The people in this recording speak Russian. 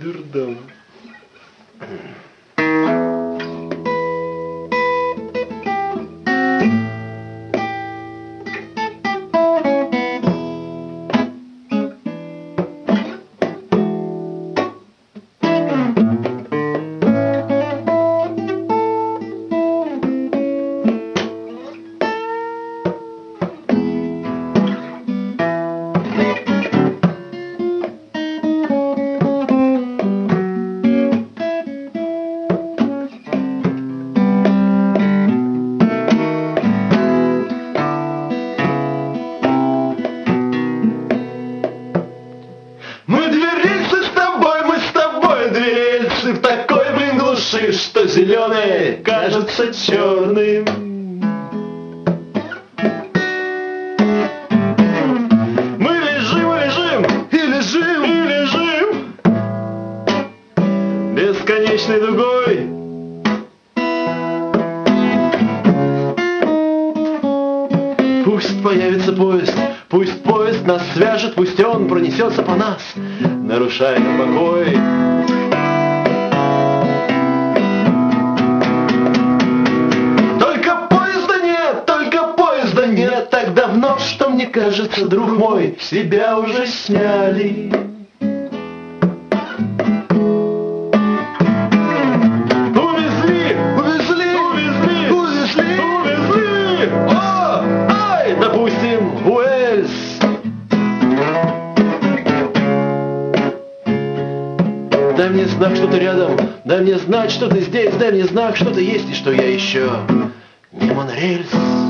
дурдом. В такой, блин, глуши, что зеленый кажется черным. Мы лежим и лежим бесконечной дугой. Пусть появится поезд, пусть поезд нас свяжет, пусть он пронесется по нас, нарушая покой. Нет, так давно, что мне кажется, друг мой, себя уже сняли. Увезли. О, ай, допустим, Уэльс. Дай мне знак, что ты рядом, дай мне знать, что ты здесь, дай мне знак, что ты есть и что я еще не монорельс.